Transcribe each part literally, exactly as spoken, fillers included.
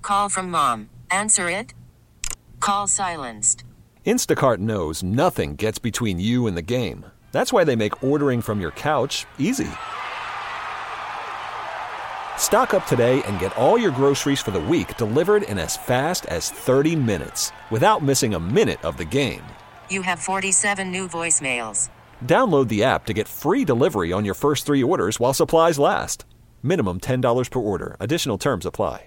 Call from mom. Answer it. Call silenced. Instacart knows nothing gets between you and the game. That's why they make ordering from your couch easy. Stock up today and get all your groceries for the week delivered in as fast as thirty minutes without missing a minute of the game. You have forty-seven new voicemails. Download the app to get free delivery on your first three orders while supplies last. Minimum ten dollars per order. Additional terms apply.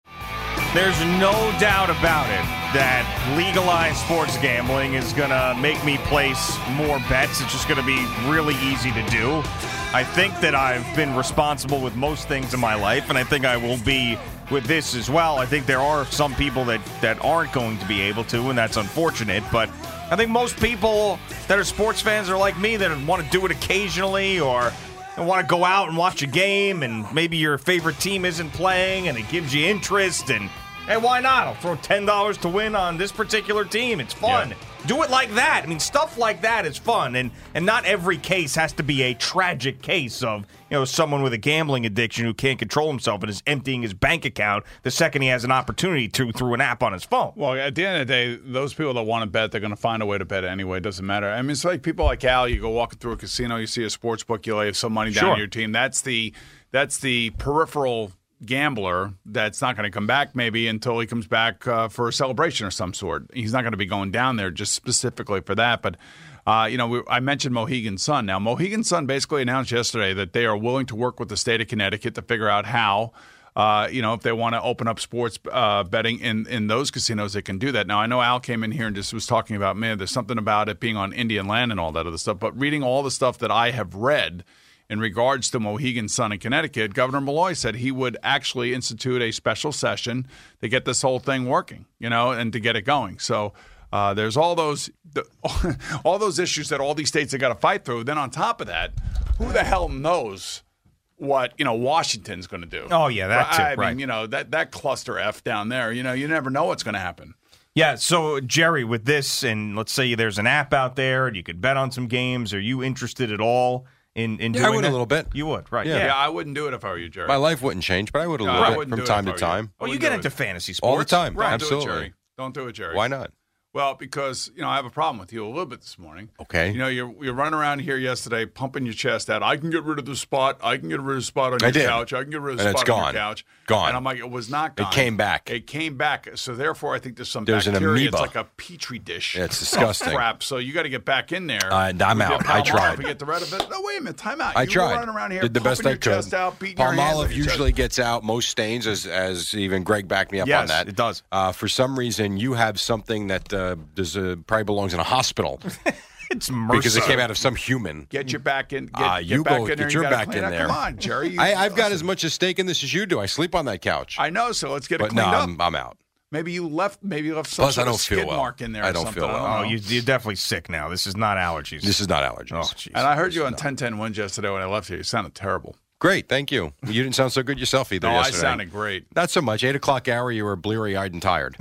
There's no doubt about it that legalized sports gambling is going to make me place more bets. It's just going to be really easy to do. I think that I've been responsible with most things in my life, and I think I will be with this as well. I think there are some people that, that aren't going to be able to, and that's unfortunate. But I think most people that are sports fans are like me, that want to do it occasionally or want to go out and watch a game, and maybe your favorite team isn't playing, and it gives you interest, and hey, why not? I'll throw ten dollars to win on this particular team. It's fun. Yeah. Do it like that. I mean, stuff like that is fun, and and not every case has to be a tragic case of, you know, someone with a gambling addiction who can't control himself and is emptying his bank account the second he has an opportunity to through an app on his phone. Well, at the end of the day, those people that want to bet, they're going to find a way to bet anyway. It doesn't matter. I mean, it's like people like Al. You go walking through a casino, you see a sports book, you lay some money down Sure. on your team. That's the that's the peripheral gambler that's not going to come back maybe until he comes back uh, for a celebration of some sort. He's not going to be going down there just specifically for that. But, uh, you know, we, I mentioned Mohegan Sun. Now, Mohegan Sun basically announced yesterday that they are willing to work with the state of Connecticut to figure out how, uh, you know, if they want to open up sports uh, betting in, in those casinos, they can do that. Now, I know Al came in here and just was talking about, man, there's something about it being on Indian land and all that other stuff. But reading all the stuff that I have read in regards to Mohegan Sun in Connecticut, Governor Malloy said he would actually institute a special session to get this whole thing working, you know, and to get it going. So uh, there's all those the, all those issues that all these states have got to fight through. Then on top of that, who the hell knows what, you know, Washington's going to do? Oh, yeah, that too, I right. mean, you know, that, that cluster F down there, you know, you never know what's going to happen. Yeah, so, Jerry, with this, and let's say there's an app out there and you could bet on some games. Are you interested at all in, in Yeah, doing I would that? a little bit. You would, right. Yeah. Yeah. Yeah, I wouldn't do it if I were you, Jerry. My life wouldn't change, but I would a No, little I bit wouldn't from do it time if to I were you. time. Well, you wouldn't get do into it. fantasy sports. All the time. Right. Absolutely. Don't do it, Jerry. Don't do it, Jerry. Why not? Well, because, you know, I have a problem with you a little bit this morning. Okay. You know, you're, you're running around here yesterday pumping your chest out. I can get rid of the spot. I can get rid of the spot on your I did. couch. I can get rid of the And spot it's on gone. your couch. Gone. And I'm like, it was not gone. It came back. It came back. So, therefore, I think there's some There's an bacteria. It's amoeba. like a petri dish. Yeah, it's disgusting. of crap. So, you got to get back in there. Uh, and I'm with your out. I Palmolive tried. and get the rid of it. No, wait a minute. Time out. I you tried. were running around here Did the best pumping I your could. chest out, beating your hands on Palmolive your usually chest. gets out most stains, as as even Greg backed me up Yes, on that. it does. Uh, for some reason, you have something that uh, does uh, probably belongs in a hospital It's MRSA. because it came out of some human. Get your back in. Get, Uh, get you back go- in there. get and your you gotta back clean in up. there. Come on, Jerry. You- I, I've got listen. as much a stake in this as you do. I sleep on that couch. I know, so let's get it but cleaned no, up. I'm, I'm out. Maybe you left. Maybe you left some Plus, I sort don't of feel skid well. mark in there. I or don't something. feel well. don't Oh, know. you, you're definitely sick now. This is not allergies. This is not allergies. Oh, jeez. And I heard you on ten ten Wins yesterday when I left here. You sounded terrible. Great, thank you. You didn't sound so good yourself either No, yesterday. I sounded great. Not so much. Eight o'clock hour, you were bleary-eyed and tired.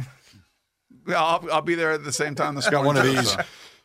Yeah, I'll, I'll be there at the same time. This Got one of these.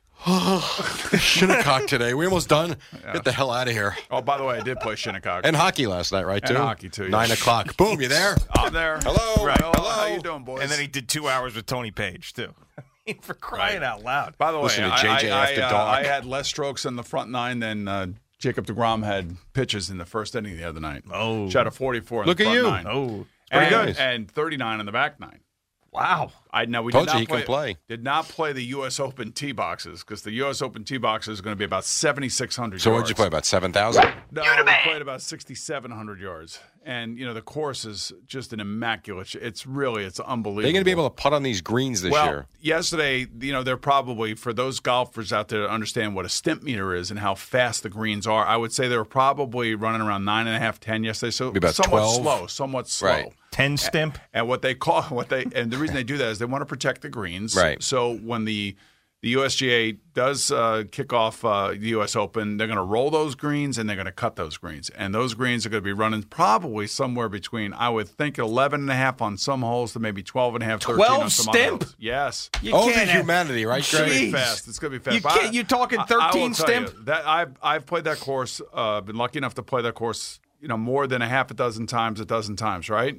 Shinnecock today. We almost done. Get the hell out of here. Oh, by the way, I did play Shinnecock. And hockey last night, right, And too? hockey, too, yeah. Nine o'clock. Boom, you there? I'm there. Hello. Right. Hello. Hello. How you doing, boys? And then he did two hours with Tony Page, too. I mean, for crying out loud. By the way, Listen to I, J J I, after I, uh, dark. I had less strokes in the front nine than uh, Jacob deGrom had pitches in the first inning the other night. Oh. Shot a forty-four in Look the at front you. nine. Oh, and, pretty good. And thirty-nine in the back nine. wow. I know we Told did you not he play, can play. Did not play the U S Open tee boxes because the U S Open tee boxes is going to be about seventy-six hundred So yards. what did you play, about seven thousand? No, we played about sixty-seven hundred yards, and you know the course is just an immaculate. It's really it's unbelievable. They're going to be able to putt on these greens this well, year. yesterday, you know, they're probably, for those golfers out there to understand what a stimp meter is and how fast the greens are, I would say they were probably running around nine and a half, ten yesterday. So Be about somewhat twelve. slow, somewhat slow. Right. ten stimp. And what they call what they and the reason they do that is they want to protect the greens. Right. So when the the U S G A does uh, kick off uh, the U S Open, they're going to roll those greens and they're going to cut those greens. And those greens are going to be running probably somewhere between, I would think, eleven and a half on some holes to maybe twelve and a half, thirteen twelve on some other stimp? holes. Yes. You Oh, the can't have- humanity, right, It's going to be Jeez. fast. It's going to be fast. You But can't- I- you're talking I- I thirteen will tell stimp? you that I've I've played that course. Uh, been lucky enough to play that course. You know, more than a half a dozen times, a dozen times, right?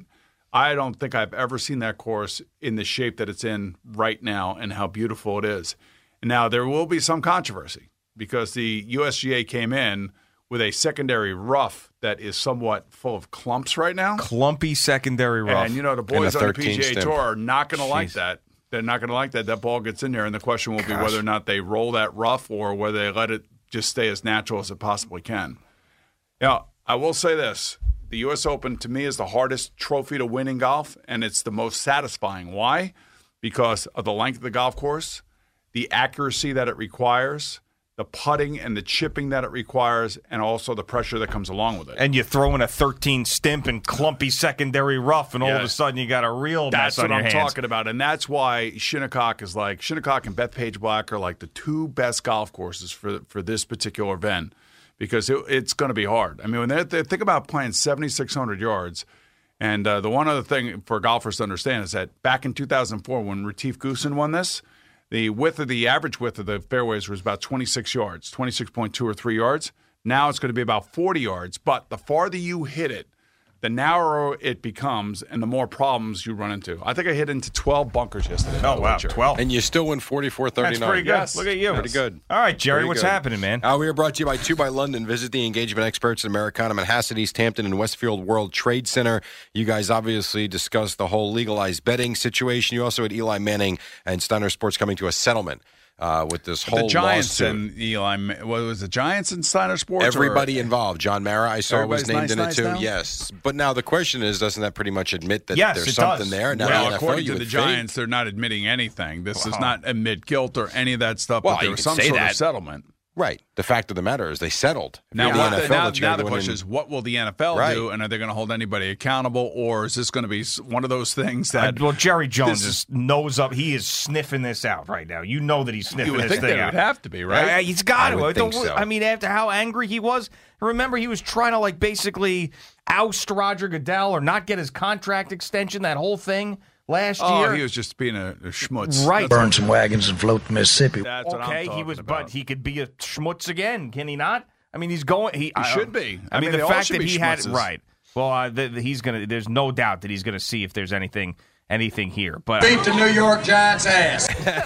I don't think I've ever seen that course in the shape that it's in right now and how beautiful it is. Now, there will be some controversy because the U S G A came in with a secondary rough that is somewhat full of clumps right now. Clumpy secondary rough. And, you know, the boys And on a the P G A thirteen Tour are not going to like Jeez. that. They're not going to like that. That ball gets in there, and the question will be Gosh. whether or not they roll that rough or whether they let it just stay as natural as it possibly can. Now, I will say this. The U S Open, to me, is the hardest trophy to win in golf, and it's the most satisfying. Why? Because of the length of the golf course, the accuracy that it requires, the putting and the chipping that it requires, and also the pressure that comes along with it. And you throw in a thirteen stimp and clumpy secondary rough, and all of Yeah. a sudden you got a real That's mess on what your I'm hands. talking about, and that's why Shinnecock is like Shinnecock and Bethpage Black are like the two best golf courses for for this particular event because it, it's going to be hard. I mean, when they, they think about playing seventy-six hundred yards, and uh, the one other thing for golfers to understand is that back in two thousand four when Retief Goosen won this, the width of the average width of the fairways was about twenty-six yards, twenty-six point two or three yards. Now it's going to be about forty yards, but the farther you hit it, the narrower it becomes and the more problems you run into. I think I hit into twelve bunkers yesterday. Oh, wow, Jerry. twelve. And you still win forty-four thirty-nine. That's pretty good. Yes. Look at you. Pretty good. All right, Jerry, Pretty what's good. happening, man? Uh, we are brought to you by two by London. Visit the engagement experts at Americana, Manhasset, East Hampton, and Westfield World Trade Center. You guys obviously discussed the whole legalized betting situation. You also had Eli Manning and Steiner Sports coming to a settlement uh, with this whole The Giants lawsuit. and Eli, what was the Giants and Steiner Sports? Everybody or, involved. John Mara, I saw, was Everybody's named nice, in nice it too. now? Yes. But now the question is, doesn't that pretty much admit that Yes, there's it something does. there? Now well, the N F L, according you to the would think. Giants, they're not admitting anything. This does Wow. not admit guilt or any of that stuff, Well, but there you was could some say sort that. of settlement. Right. The fact of the matter is they settled. If Now, you're the what N the, F L, now, it's you're now the one question in- is, what will the N F L Right. do, and are they going to hold anybody accountable, or is this going to be s- one of those things Uh, that well, Jerry Jones this is nose up. He is sniffing this out right now. You know that he's sniffing you would this think thing they out. would have to be, right? Uh, he's got I to. would think Don't- so. I mean, after how angry he was, remember he was trying to like basically oust Roger Goodell or not get his contract extension. That whole thing last oh, year. he was just being a, a schmutz. Right. Burn some wagons and float to Mississippi. That's what I'm Okay, he talking was, about. but he could be a schmutz again, can he not? I mean, he's going. He, He should be. I, I mean, mean, the they all fact should that be he had schmutzes. right. Well, uh, the, the- he's gonna. There's no doubt that he's gonna see if there's anything, anything here. But Beat the New York Giants ass.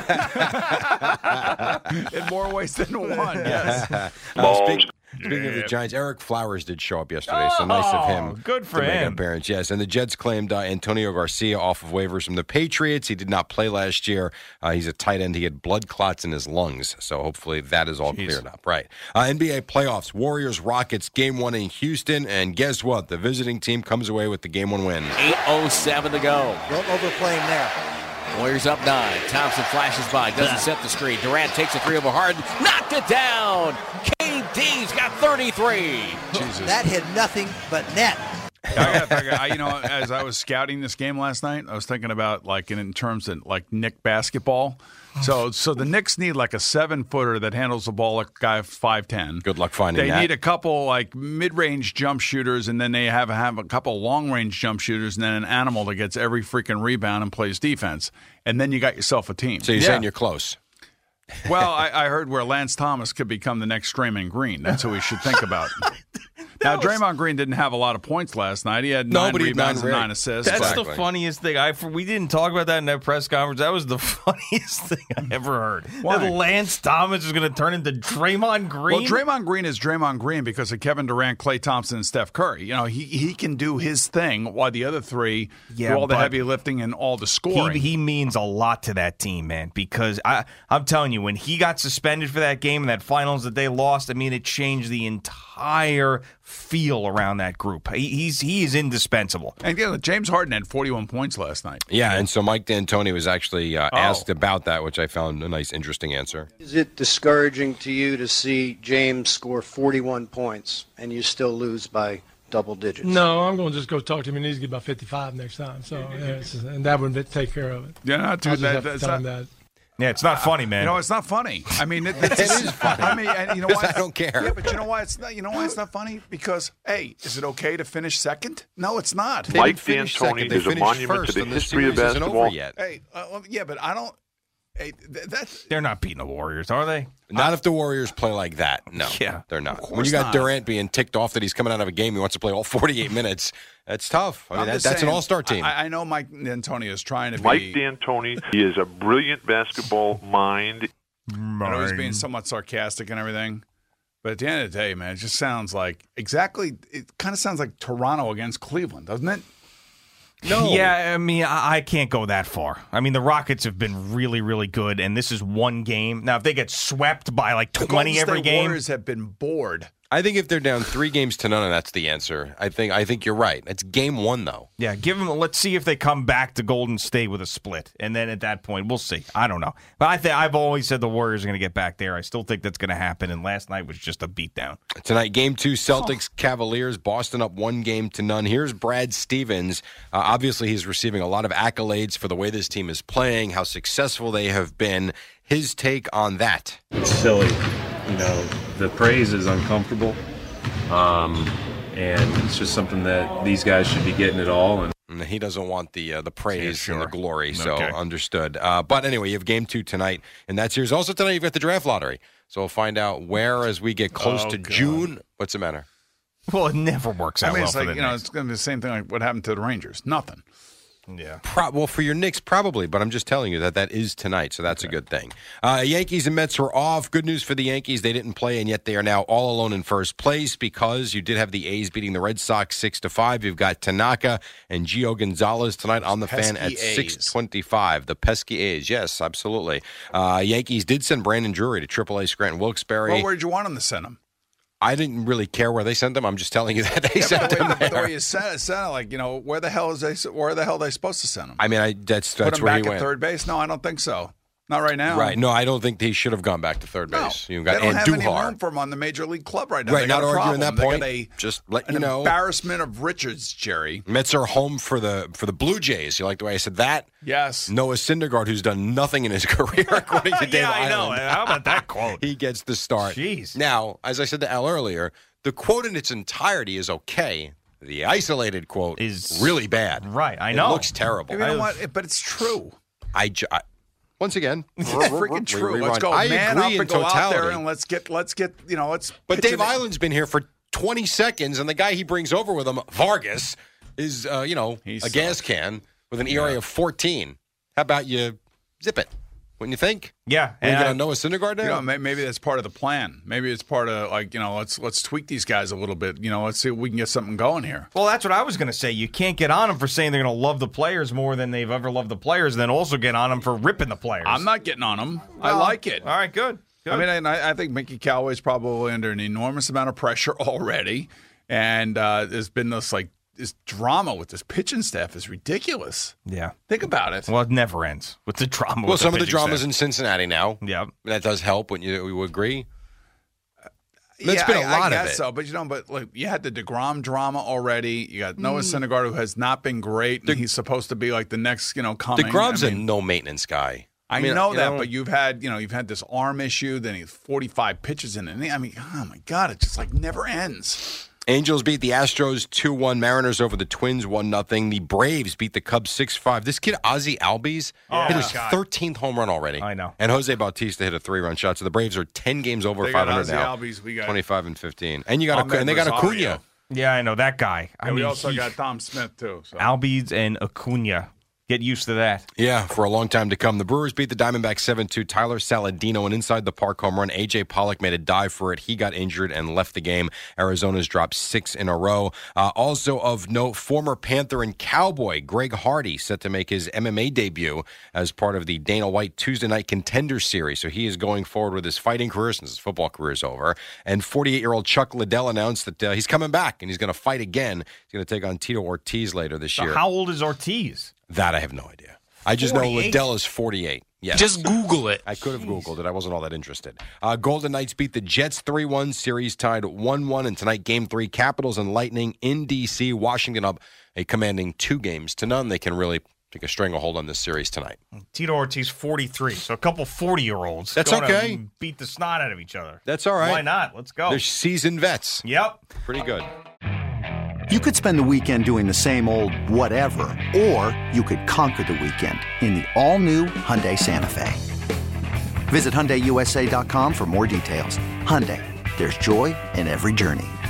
in more ways than one. Yes. Uh, speak- Speaking of the Giants, Eric Flowers did show up yesterday, so nice of Oh, him. good for to make an him. appearance. Yes, and the Jets claimed uh, Antonio Garcia off of waivers from the Patriots. He did not play last year. Uh, he's a tight end. He had blood clots in his lungs, so hopefully that is all Jeez. cleared up. Right. Uh, N B A playoffs: Warriors Rockets game one in Houston, and guess what? The visiting team comes away with the game one win. eight oh seven to go. Don't overplay him there. Warriors up nine. Thompson flashes by, doesn't set the screen. Durant takes a three over Harden, knocked it down. K D's got thirty-three. Jesus. That hit nothing but net. I gotta figure, I, you know, as I was scouting this game last night, I was thinking about like in, in terms of like Knick basketball. So, so the Knicks need like a seven footer that handles the ball like a guy five ten. Good luck finding They that. need a couple like mid range jump shooters, and then they have have a couple long range jump shooters, and then an animal that gets every freaking rebound and plays defense. And then you got yourself a team. so you're Yeah. saying you're close. Well, I, I heard where Lance Thomas could become the next Draymond Green. That's who we should think about. Now, Draymond Green didn't have a lot of points last night. He had No, nine but he had nine rebounds and really- nine assists. That's but- the Exactly. funniest thing. I we didn't talk about that in that press conference. That was the funniest thing I ever heard. Why? That Lance Thomas is going to turn into Draymond Green. Well, Draymond Green is Draymond Green because of Kevin Durant, Klay Thompson, and Steph Curry. You know, he he can do his thing while the other three Yeah, do all the but heavy lifting and all the scoring. He, he means a lot to that team, man, because I, I'm telling you, when he got suspended for that game and that finals that they lost, I mean, it changed the entire feel around that group. He, he's he is indispensable. and you know, James Harden had forty-one points last night. Yeah, and so Mike D'Antoni was actually uh, Oh. asked about that, which I found a nice, interesting answer. Is it discouraging to you to see James score forty-one points and you still lose by double digits? No, I'm going to just go talk to him. He needs to get about fifty-five next time. So, yeah, it's- and that would take care of it. Yeah, not I'll too just that, have to that's tell not, him that. Yeah, it's not funny, man. You know, it's not funny. I mean, it, it's, It is funny. I mean, and you know Because why? I don't care. Yeah, but you know why it's not? You know why it's not funny? Because hey, is it okay to finish second? No, it's not. They Mike didn't finish D'Antoni second. They is a finished monument first, to the and the history of series isn't basketball. over yet. Hey, uh, well, yeah, but I don't. Hey, th- that's They're not beating the Warriors, are they? Not if the Warriors play like that. No, Yeah. they're not. Of When you course got not. Durant being ticked off that he's coming out of a game, he wants to play all forty-eight minutes. That's tough. I mean, I'm that, just that's saying, an all-star team. I, I know Mike D'Antoni is trying to Mike be. D'Antoni, he is a brilliant basketball mind. I know he's being somewhat sarcastic and everything, but at the end of the day, man, it just sounds like exactly. It kind of sounds like Toronto against Cleveland, doesn't it? No. Yeah, I mean, I, I can't go that far. I mean, the Rockets have been really, really good, and this is one game. Now, if they get swept by like The twenty Golden every State game, Warriors have been bored. I think if they're down three games to none, that's the answer. I think I think you're right. It's game one, though. yeah, give them. Let's see if they come back to Golden State with a split, and then at that point, we'll see. I don't know, but I think I've always said the Warriors are going to get back there. I still think that's going to happen, and last night was just a beatdown. Tonight, game two, Celtics, Cavaliers, Boston up one game to none. Here's Brad Stevens. Uh, obviously, he's receiving a lot of accolades for the way this team is playing, how successful they have been. His take on that. It's silly. You know, the praise is uncomfortable. Um, and it's just something that these guys should be getting it all. And And he doesn't want the uh, the praise Yeah, sure. and the glory, so Okay. understood. Uh, but anyway, you have game two tonight in that series. Also tonight, you've got the draft lottery. So we'll find out where as we get close Oh, to God. June. What's the matter? Well, it never works I out mean, well it's for like the you know, Knicks. it's going to be the same thing like what happened to the Rangers. Nothing. Yeah. Pro- well, for your Knicks, probably, but I'm just telling you that that is tonight, so that's okay. a good thing. Uh, Yankees and Mets were off. Good news for the Yankees. They didn't play, and yet they are now all alone in first place because you did have the A's beating the Red Sox six to five. You've got Tanaka and Gio Gonzalez tonight on the fan at Pesky A's. six twenty-five. The pesky A's, yes, absolutely. Uh, Yankees did send Brandon Drury to triple A Scranton Wilkes-Barre. Well, where'd you want them to send them? I didn't really care where they sent them. I'm just telling you that they Yeah, sent but, them wait, but the there. way you said it, sounded like you know where the hell is they? Where the hell are they supposed to send them? I mean, I, that's Put that's them where back he at went. third base? No, I don't think so. Not right now. Right? No, I don't think he should have gone back to third No, base. You've they got don't have any Andujar. room for him on the major league club right now. Right, They got not a arguing problem. that They point. got a, Just let an you know. embarrassment of Richards, Jerry. Mets are home for the for the Blue Jays. You like the way I said that? Yes. Noah Syndergaard, who's done nothing in his career, according to Dave Yeah, I know. Island. How about that quote? He gets the start. Jeez. Now, as I said to Al earlier, the quote in its entirety is okay. The isolated quote Is- really bad. Right, I It know. looks terrible. You know what? But it's true. I, ju- I once again, It's freaking true. Let's rewind. go I man agree up in and go out totality. there and let's get let's get you know let's. But pitch Dave it in. Island's been here for twenty seconds, and the guy he brings over with him, Vargas, is uh, you know He a sucks. gas can with an E R A of fourteen. How about you zip it? Wouldn't you think? Yeah. Are you and I- going to Noah Syndergaard now? You know, may- maybe that's part of the plan. Maybe it's part of like you know, let's let's tweak these guys a little bit. You know, let's see if we can get something going here. Well, that's what I was going to say. You can't get on them for saying they're going to love the players more than they've ever loved the players, and then also get on them for ripping the players. I'm not getting on them. I Well, like it. All right, good. good. I mean, and I, I think Mickey Callaway's probably under an enormous amount of pressure already, and uh, there's been this like this drama with this pitching staff is ridiculous. yeah. Think about it. Well, it never ends with the drama. well, with some of the pitching dramas staff. in Cincinnati now. Yeah. That does help. Wouldn't you, you agree? That's yeah, been a I- lot I of guess it. So, but you know, but like you had the DeGrom drama already. You got Noah Syndergaard, who has not been great. And he's supposed to be like the next, you know, coming. DeGrom's I a mean, no maintenance guy. I mean, know you that, but you've had, you know, you've had this arm issue. Then he's forty-five pitches in it. I mean, oh my God, it just like never ends. Angels beat the Astros two one. Mariners over the Twins one nothing. The Braves beat the Cubs six five. This kid, Ozzie Albies, Oh, hit my his God. thirteenth home run already. I know. And Jose Bautista hit a three-run shot. So the Braves are ten games over They got five hundred Ozzie now. Albies, we got twenty-five and fifteen. And you got Ahmed a, and they got Rosario. Acuna. Yeah, I know that guy. I And mean, we also he- got Tom Smith too. So. Albies and Acuna. Get used to that. Yeah, for a long time to come. The Brewers beat the Diamondbacks seven two. Tyler Saladino, an inside-the-park home run. A J. Pollock made a dive for it. He got injured and left the game. Arizona's dropped six in a row. Uh, also of note, former Panther and Cowboy Greg Hardy set to make his M M A debut as part of the Dana White Tuesday Night Contender Series. So he is going forward with his fighting career since his football career is over. And forty-eight-year-old Chuck Liddell announced that uh, he's coming back and he's going to fight again. He's going to take on Tito Ortiz later this So year. how old is Ortiz? That I have no idea. I just know forty-eight? Liddell is forty-eight. Yes. Just Google it. I could have Googled it. I wasn't all that interested. Uh, Golden Knights beat the Jets three one. Series tied one one. And tonight, Game three, Capitals and Lightning in D C. Washington up a commanding two games to none. They can really take a stranglehold on this series tonight. Tito Ortiz, forty-three. So a couple forty-year-olds. That's going to okay. Beat the snot out of each other. That's all right. Why not? Let's go. They're seasoned vets. Yep. Pretty good. You could spend the weekend doing the same old whatever, or you could conquer the weekend in the all-new Hyundai Santa Fe. Visit Hyundai U S A dot com for more details. Hyundai, there's joy in every journey.